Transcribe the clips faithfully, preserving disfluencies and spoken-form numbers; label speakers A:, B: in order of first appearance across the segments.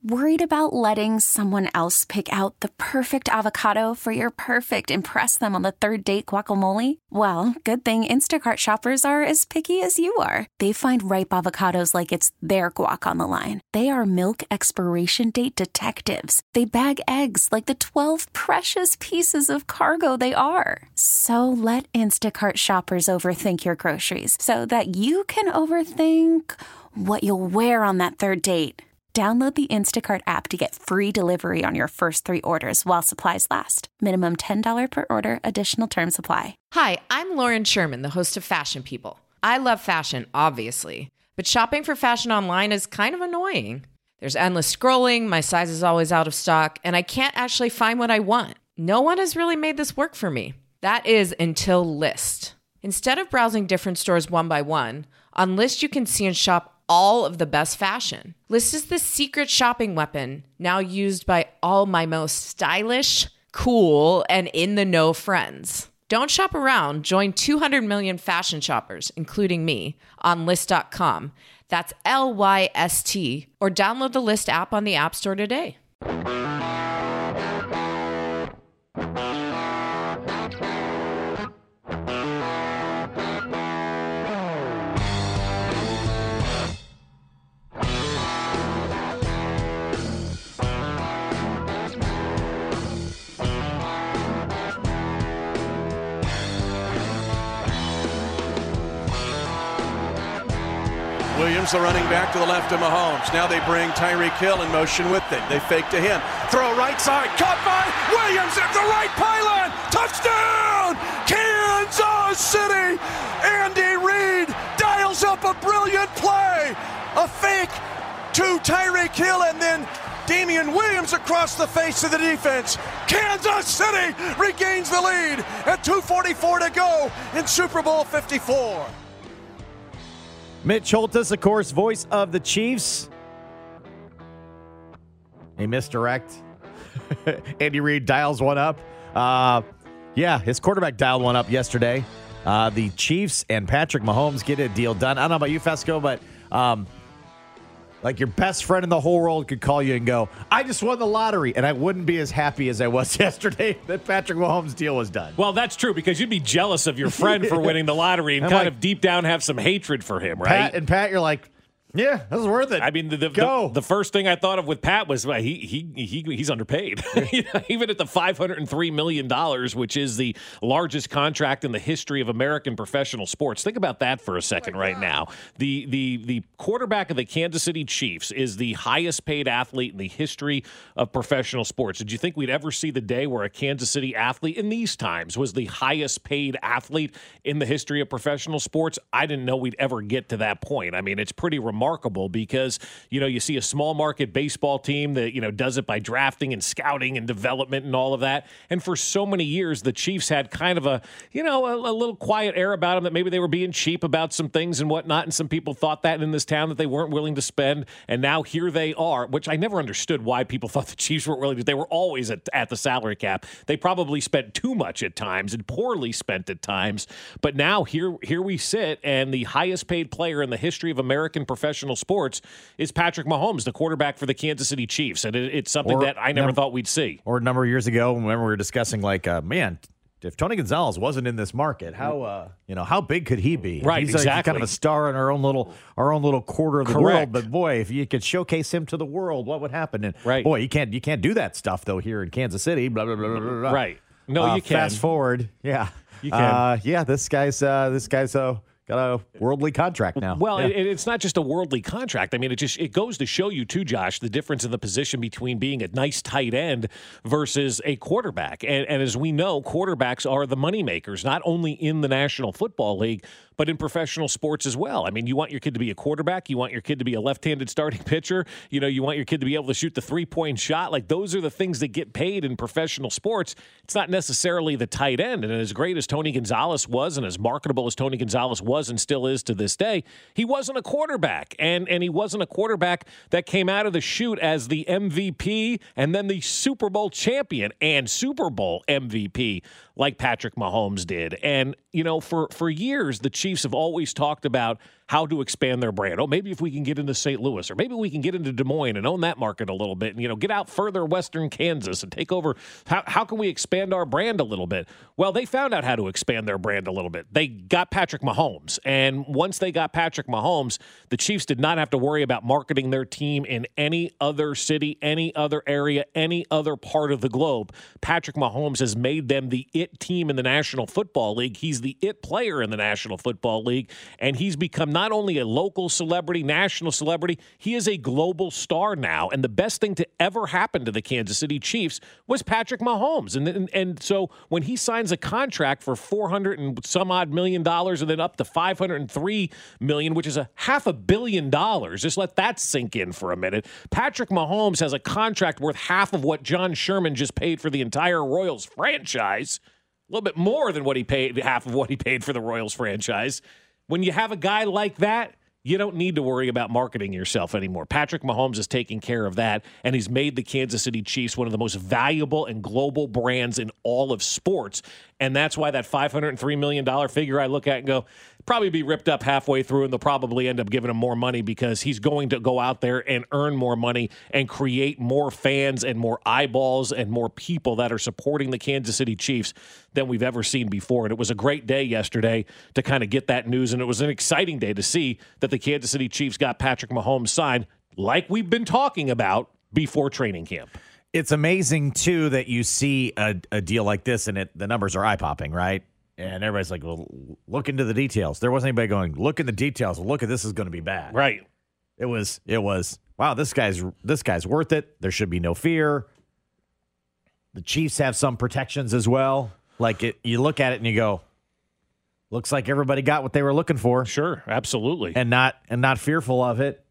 A: Worried about letting someone else pick out the perfect avocado for your perfect impress them on the third date guacamole? Well, good thing Instacart shoppers are as picky as you are. They find ripe avocados like it's their guac on the line. They are milk expiration date detectives. They bag eggs like the twelve precious pieces of cargo they are. So let Instacart shoppers overthink your groceries so that you can overthink what you'll wear on that third date. Download the Instacart app to get free delivery on your first three orders while supplies last. Minimum ten dollars per order. Additional terms apply.
B: Hi, I'm Lauren Sherman, the host of Fashion People. I love fashion, obviously, but shopping for fashion online is kind of annoying. There's endless scrolling, my size is always out of stock, and I can't actually find what I want. No one has really made this work for me. That is until Lyst. Instead of browsing different stores one by one, on Lyst you can see and shop all of the best fashion. Lyst is the secret shopping weapon now used by all my most stylish, cool, and in-the-know friends. Don't shop around. Join two hundred million fashion shoppers, including me, on Lyst dot com. That's L Y S T. Or download the Lyst app on the App Store today.
C: Williams, the running back to the left of Mahomes. Now they bring Tyreek Hill in motion with it. They fake to him. Throw right side. Caught by Williams at the right pylon. Touchdown! Kansas City! Andy Reid dials up a brilliant play. A fake to Tyreek Hill and then Damian Williams across the face of the defense. Kansas City regains the lead at two forty-four to go in Super Bowl fifty-four.
D: Mitch Holthus, of course, voice of the Chiefs. A misdirect. Andy Reid dials one up. Uh, yeah, his quarterback dialed one up yesterday. Uh, the Chiefs and Patrick Mahomes get a deal done. I don't know about you, Fesco, but um, like your best friend in the whole world could call you and go, I just won the lottery, and I wouldn't be as happy as I was yesterday that Patrick Mahomes' deal was done.
E: Well, that's true, because you'd be jealous of your friend for winning the lottery and
D: I'm
E: kind
D: like,
E: of deep down have some hatred for him, right?
D: Pat, and Pat, you're like, yeah, that was worth it.
E: I mean, the the,
D: Go.
E: the the first thing I thought of with Pat was well, he he he he's underpaid. You know, even at the five hundred three million dollars, which is the largest contract in the history of American professional sports. Think about that for a second, oh right God. now. The the the quarterback of the Kansas City Chiefs is the highest paid athlete in the history of professional sports. Did you think we'd ever see the day where a Kansas City athlete in these times was the highest paid athlete in the history of professional sports? I didn't know we'd ever get to that point. I mean, it's pretty remarkable. Remarkable because, you know, you see a small market baseball team that, you know, does it by drafting and scouting and development and all of that. And for so many years, the Chiefs had kind of a, you know, a, a little quiet air about them that maybe they were being cheap about some things and whatnot. And some people thought that in this town that they weren't willing to spend. And now here they are, which I never understood why people thought the Chiefs weren't willing to. They were always at, at the salary cap. They probably spent too much at times and poorly spent at times. But now here, here we sit, and the highest paid player in the history of American professional sports is Patrick Mahomes, the quarterback for the Kansas City Chiefs. And it, it's something
D: or
E: that I never
D: num-
E: thought we'd see.
D: Or a number of years ago, remember we were discussing, like, uh, man, if Tony Gonzalez wasn't in this market, how uh, you know how big could he be?
E: Right,
D: he's
E: exactly.
D: A, kind of a star in our own little our own little quarter of the
E: Correct.
D: world. But boy, if you could showcase him to the world, what would happen? And
E: right.
D: boy, you can't you can't do that stuff though here in Kansas City. Blah blah blah blah blah.
E: Right. No,
D: uh,
E: you can.
D: Fast forward, yeah,
E: you can.
D: Uh, yeah, this guy's uh, this guy's uh, got a worldly contract now.
E: Well,
D: yeah.
E: it, it's not just a worldly contract. I mean, it just it goes to show you too, Josh, the difference in the position between being a nice tight end versus a quarterback. And, and as we know, quarterbacks are the moneymakers, not only in the National Football League, but in professional sports as well. I mean, you want your kid to be a quarterback. You want your kid to be a left-handed starting pitcher. You know, you want your kid to be able to shoot the three-point shot. Like, those are the things that get paid in professional sports. It's not necessarily the tight end. And as great as Tony Gonzalez was and as marketable as Tony Gonzalez was and still is to this day, he wasn't a quarterback. And, and he wasn't a quarterback that came out of the chute as the M V P and then the Super Bowl champion and Super Bowl M V P like Patrick Mahomes did. And, you know, for, for years, the Chiefs have always talked about how to expand their brand. Oh, maybe if we can get into Saint Louis, or maybe we can get into Des Moines and own that market a little bit and, you know, get out further western Kansas and take over. How, how can we expand our brand a little bit? Well, they found out how to expand their brand a little bit. They got Patrick Mahomes. And once they got Patrick Mahomes, the Chiefs did not have to worry about marketing their team in any other city, any other area, any other part of the globe. Patrick Mahomes has made them the it team in the National Football League. He's the it player in the National Football League. And he's become not only a local celebrity, national celebrity, he is a global star now. And the best thing to ever happen to the Kansas City Chiefs was Patrick Mahomes. And, and, and so when he signs a contract for four hundred and some odd million dollars and then up to five hundred three million, which is a half a billion dollars, just let that sink in for a minute. Patrick Mahomes has a contract worth half of what John Sherman just paid for the entire Royals franchise. A little bit more than what he paid, half of what he paid for the Royals franchise. When you have a guy like that, you don't need to worry about marketing yourself anymore. Patrick Mahomes is taking care of that, and he's made the Kansas City Chiefs one of the most valuable and global brands in all of sports. And that's why that five hundred three million dollars figure I look at and go, probably be ripped up halfway through, and they'll probably end up giving him more money because he's going to go out there and earn more money and create more fans and more eyeballs and more people that are supporting the Kansas City Chiefs than we've ever seen before. And it was a great day yesterday to kind of get that news, and it was an exciting day to see that the Kansas City Chiefs got Patrick Mahomes signed like we've been talking about before training camp.
D: It's amazing, too, that you see a, a deal like this, and it, the numbers are eye-popping, right? And everybody's like, well, look into the details. There wasn't anybody going, look in the details. Look at this is going to be bad.
E: Right.
D: It was, it was, wow, this guy's this guy's worth it. There should be no fear. The Chiefs have some protections as well. Like, it, you look at it and you go, looks like everybody got what they were looking for.
E: Sure, absolutely.
D: And not and not fearful of it.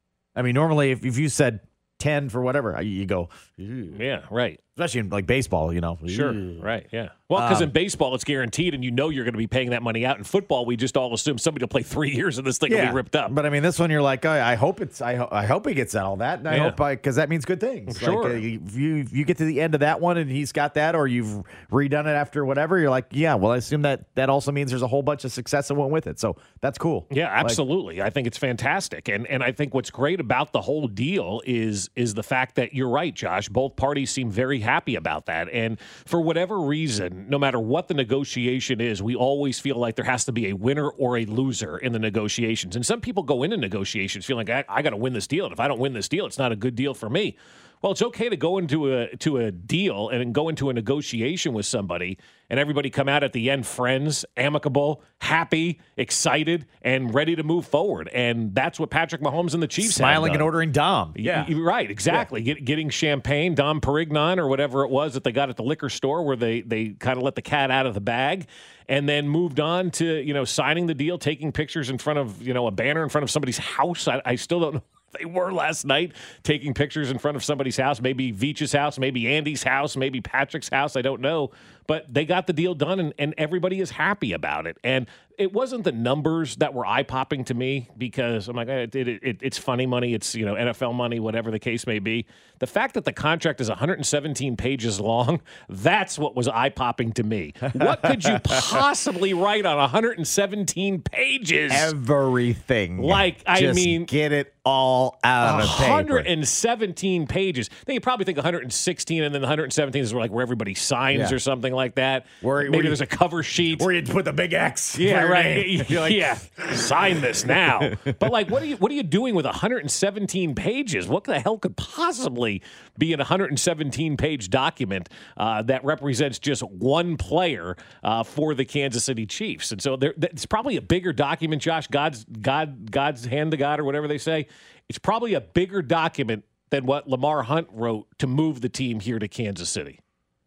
D: I mean, normally if, if you said ten for whatever, you go, ew.
E: Yeah, right.
D: Especially in like baseball, you know.
E: Sure,
D: Ew.
E: right, yeah. Well, because
D: Um,
E: in baseball, it's guaranteed, and you know you're going to be paying that money out. In football, we just all assume somebody will play three years and this thing will be ripped up.
D: But I mean, this one you're like, oh, I hope it's, I, ho- I hope he gets all that, and I
E: Yeah.
D: hope I, because that means good things.
E: Sure.
D: Like, uh, you, if you if you get to the end of that one and he's got that, or you've redone it after whatever, you're like, yeah. Well, I assume that that also means there's a whole bunch of success that went with it. So that's cool.
E: Yeah,
D: Like,
E: absolutely. I think it's fantastic. And and I think what's great about the whole deal is is the fact that you're right, Josh. Both parties seem very happy about that. And for whatever reason, no matter what the negotiation is, we always feel like there has to be a winner or a loser in the negotiations. And some people go into negotiations feeling like, I, I got to win this deal. And if I don't win this deal, it's not a good deal for me. Well, it's okay to go into a to a deal and go into a negotiation with somebody and everybody come out at the end friends, amicable, happy, excited, and ready to move forward. And that's what Patrick Mahomes and the Chiefs
D: smiling
E: have
D: and
E: done.
D: ordering Dom. Yeah.
E: Y- right, exactly. Get, getting champagne, Dom Perignon, or whatever it was that they got at the liquor store where they they kind of let the cat out of the bag, and then moved on to, you know, signing the deal, taking pictures in front of, you know, a banner in front of somebody's house. I, I still don't know. They were last night taking pictures in front of somebody's house, maybe Veach's house, maybe Andy's house, maybe Patrick's house. I don't know. But they got the deal done, and, and everybody is happy about it. And it wasn't the numbers that were eye-popping to me because I'm like, it, it, it, it's funny money. It's, you know, N F L money, whatever the case may be. The fact that the contract is one hundred seventeen pages long, that's what was eye-popping to me. What could you possibly write on one hundred seventeen pages?
D: Everything.
E: Like, I
D: Just
E: mean,
D: get it all out of paper.
E: one hundred seventeen pages. Then you probably think one hundred sixteen, and then one hundred seventeen is like where everybody signs
D: Yeah.
E: or something like that.
D: Where-
E: Maybe
D: where you-
E: there's a cover sheet.
D: Where you put the big X.
E: Yeah,
D: for your
E: right.
D: name. You're like,
E: yeah, sign this now. But like, what are you what are you doing with one hundred seventeen pages? What the hell could possibly be in a one hundred seventeen page document uh, that represents just one player uh, for the Kansas City Chiefs? And so there, it's probably a bigger document, Josh. God's God, God's hand to God, or whatever they say. It's probably a bigger document than what Lamar Hunt wrote to move the team here to Kansas City.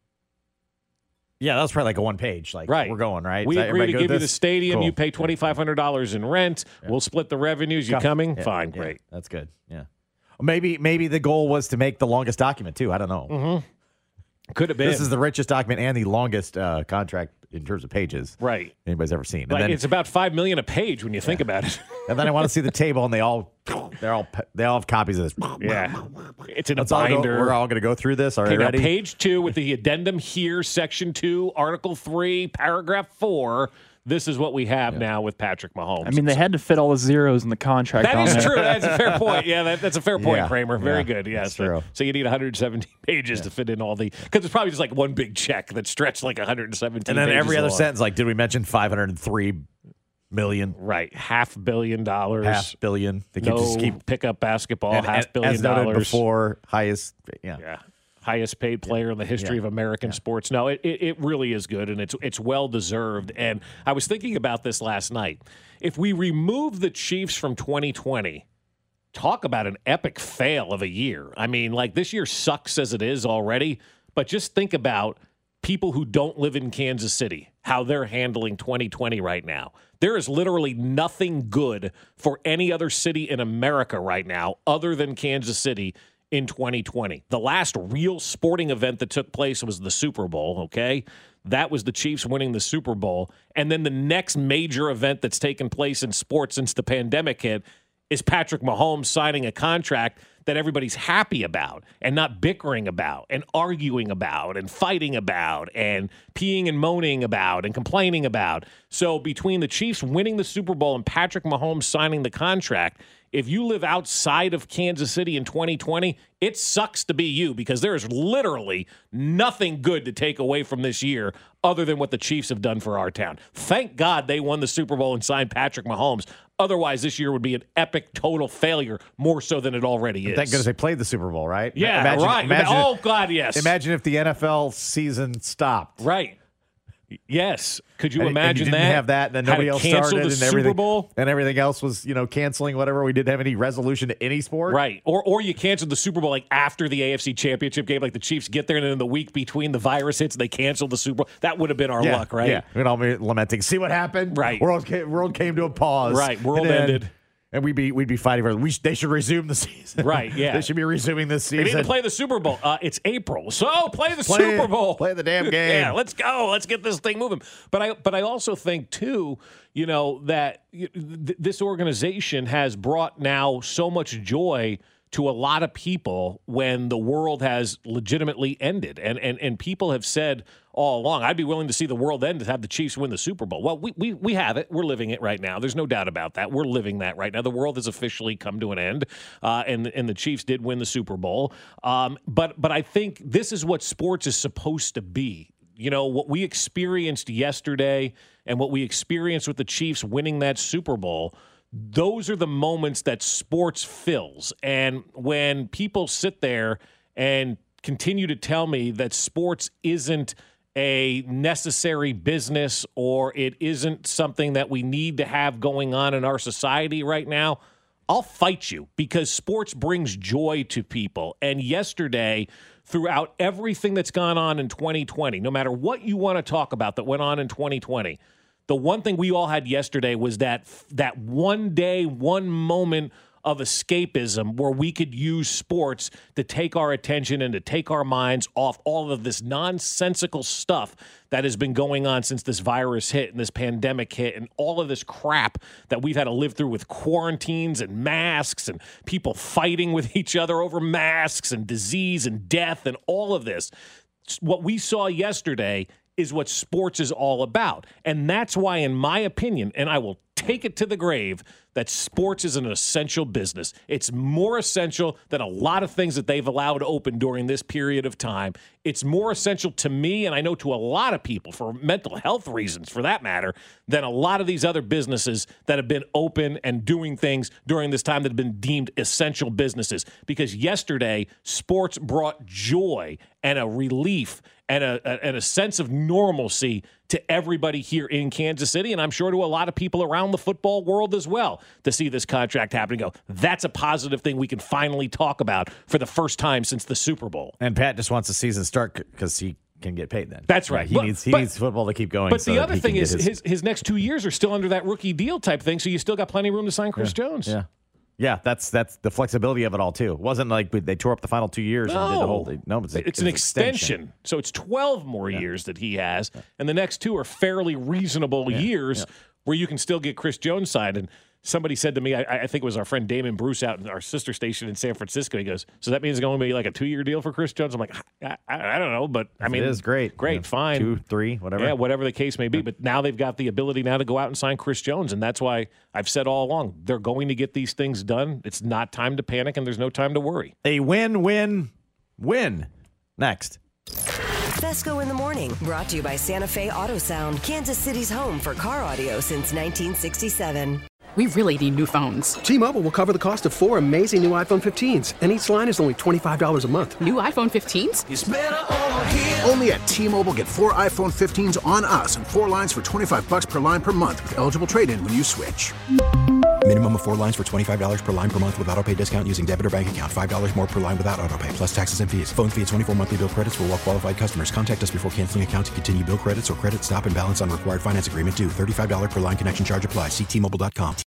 D: Yeah, that was probably like a one page. Like,
E: Right.
D: we're going, right?
E: We
D: So
E: agree to
D: everybody go
E: give you the
D: this?
E: stadium.
D: Cool.
E: You pay twenty-five hundred dollars in rent. We'll split the revenues. You
D: Come.
E: coming?
D: Yeah,
E: Fine,
D: yeah,
E: great.
D: that's good. Yeah. Maybe maybe the goal was to make the longest document, too. I don't know.
E: Mm-hmm. Could have been.
D: This is the richest document and the longest uh, contract in terms of pages
E: right.
D: anybody's ever seen. And,
E: Like,
D: then,
E: it's about five million a page when you think about it.
D: and then I want to see the table, and they all they're all they all have copies of this.
E: Yeah, it's in
D: Let's
E: a
D: all go,
E: binder.
D: we're all going to go through this. Are
E: Okay,
D: you
E: now
D: ready?
E: page two with the addendum here, section two, article three, paragraph four. this is what we have yeah. now with Patrick Mahomes.
F: I mean, they had to fit all the zeros in the contract.
E: That
F: on
E: is
F: there.
E: true. That's a fair point. Yeah, that, that's a fair point,
D: yeah.
E: Kramer. Very
D: yeah.
E: good. Yes,
D: that's true.
E: So you need one hundred seventeen pages yeah. to fit in all the – because it's probably just like one big check that stretched like one hundred seventeen
D: And then
E: pages
D: every other
E: long.
D: sentence, like, did we mention five hundred three million?
E: Right. Half billion dollars.
D: Half billion. They
E: no
D: can just keep
E: pick-up basketball,
D: and,
E: half
D: and,
E: billion
D: as noted
E: dollars.
D: before, highest – yeah.
E: Yeah. Highest paid player
D: yeah.
E: in the history
D: yeah.
E: of American
D: yeah.
E: sports. No, it, it, it really is good, and it's it's well deserved. And I was thinking about this last night. If we remove the Chiefs from twenty twenty, talk about an epic fail of a year. I mean, like this year sucks as it is already, but just think about people who don't live in Kansas City, how they're handling twenty twenty right now. There is literally nothing good for any other city in America right now other than Kansas City in twenty twenty. The last real sporting event that took place was the Super Bowl, okay? That was the Chiefs winning the Super Bowl. And then the next major event that's taken place in sports since the pandemic hit is Patrick Mahomes signing a contract that everybody's happy about and not bickering about and arguing about and fighting about and peeing and moaning about and complaining about. So between the Chiefs winning the Super Bowl and Patrick Mahomes signing the contract, if you live outside of Kansas City in twenty twenty, it sucks to be you because there is literally nothing good to take away from this year other than what the Chiefs have done for our town. Thank God they won the Super Bowl and signed Patrick Mahomes. Otherwise, this year would be an epic total failure, more so than it already is.
D: Thank goodness they played the Super Bowl, right?
E: Yeah,
D: imagine,
E: right.
D: Imagine,
E: oh, God, yes.
D: Imagine if the N F L season stopped.
E: Right. Yes. Could you
D: and,
E: imagine
D: and you didn't
E: that?
D: have that, and then nobody else started,
E: the
D: and
E: Super
D: everything,
E: Bowl?
D: and everything else was, you know, canceling whatever. We didn't have any resolution to any sport,
E: right? Or, or you canceled the Super Bowl like after the A F C Championship game, like the Chiefs get there, and then in the week between the virus hits, they cancel the Super Bowl. That would have been our
D: yeah,
E: luck, right?
D: Yeah, we'd all be lamenting. See what happened?
E: Right.
D: World came, world came to a pause.
E: Right. World
D: and then,
E: ended.
D: And we'd be we'd be fighting for we sh- they should resume the season.
E: Right, yeah.
D: They should be resuming this season.
E: They need to play the Super Bowl. Uh, it's April, so play the
D: play,
E: Super Bowl.
D: Play the damn game.
E: Yeah, let's go. Let's get this thing moving. But I but I also think too, you know, that th- this organization has brought now so much joy to a lot of people when the world has legitimately ended. And and and people have said all along, I'd be willing to see the world end to have the Chiefs win the Super Bowl. Well, we we we have it. We're living it right now. There's no doubt about that. We're living that right now. The world has officially come to an end, uh, and, and the Chiefs did win the Super Bowl. Um, but but I think this is what sports is supposed to be. You know, what we experienced yesterday and what we experienced with the Chiefs winning that Super Bowl, those are the moments that sports fills. And when people sit there and continue to tell me that sports isn't a necessary business or it isn't something that we need to have going on in our society right now, I'll fight you because sports brings joy to people. And yesterday, throughout everything that's gone on in twenty twenty, no matter what you want to talk about that went on in twenty twenty, the one thing we all had yesterday was that that one day, one moment of escapism where we could use sports to take our attention and to take our minds off all of this nonsensical stuff that has been going on since this virus hit and this pandemic hit and all of this crap that we've had to live through with quarantines and masks and people fighting with each other over masks and disease and death and all of this. What we saw yesterday is what sports is all about. And that's why, in my opinion, and I will take it to the grave, that sports is an essential business. It's more essential than a lot of things that they've allowed open during this period of time. It's more essential to me, and I know to a lot of people, for mental health reasons, for that matter, than a lot of these other businesses that have been open and doing things during this time that have been deemed essential businesses. Because yesterday, sports brought joy and a relief and a, a, and a sense of normalcy to everybody here in Kansas City, and I'm sure to a lot of people around the football world as well, to see this contract happen and go, that's a positive thing we can finally talk about for the first time since the Super Bowl.
D: And Pat just wants the season to start because he can get paid then.
E: That's right.
D: Yeah, he
E: but,
D: needs he
E: but,
D: needs football to keep going.
E: But
D: so
E: the other thing is
D: his,
E: his his next two years are still under that rookie deal type thing, so you still got plenty of room to sign Chris
D: yeah,
E: Jones.
D: Yeah. Yeah, that's that's the flexibility of it all too. It wasn't like they tore up the final two years
E: no.
D: and did the whole thing. No, it's,
E: it's,
D: it's
E: an
D: extension.
E: extension. So it's twelve more
D: yeah.
E: years that he has, and the next two are fairly reasonable
D: yeah.
E: years
D: yeah.
E: where you can still get Chris Jones signed. And somebody said to me, I, I think it was our friend Damon Bruce out in our sister station in San Francisco. He goes, so that means it's going to be like a two-year deal for Chris Jones? I'm like, I, I, I don't know, but I mean,
D: it is great.
E: Great,
D: yeah,
E: fine.
D: Two, three, whatever.
E: Yeah, whatever the case may be. But now they've got the ability now to go out and sign Chris Jones, and that's why I've said all along, they're going to get these things done. It's not time to panic, and there's no time to worry.
D: A win-win-win. Next.
G: Fesco in the Morning, brought to you by Santa Fe Auto Sound, Kansas City's home for car audio since nineteen sixty-seven.
H: We really need new phones.
I: T-Mobile will cover the cost of four amazing new iPhone fifteens, and each line is only twenty-five dollars a month.
H: New iPhone fifteens?
J: It's better over here. Only at T-Mobile, get four iPhone fifteens on us and four lines for twenty-five bucks per line per month with eligible trade-in when you switch.
K: Minimum of four lines for twenty-five dollars per line per month with autopay discount using debit or bank account. five dollars more per line without autopay, plus taxes and fees. Phone fee at twenty-four monthly bill credits for well-qualified customers. Contact us before canceling account to continue bill credits or credit stop and balance on required finance agreement due. thirty-five dollars per line connection charge applies. See T Mobile dot com.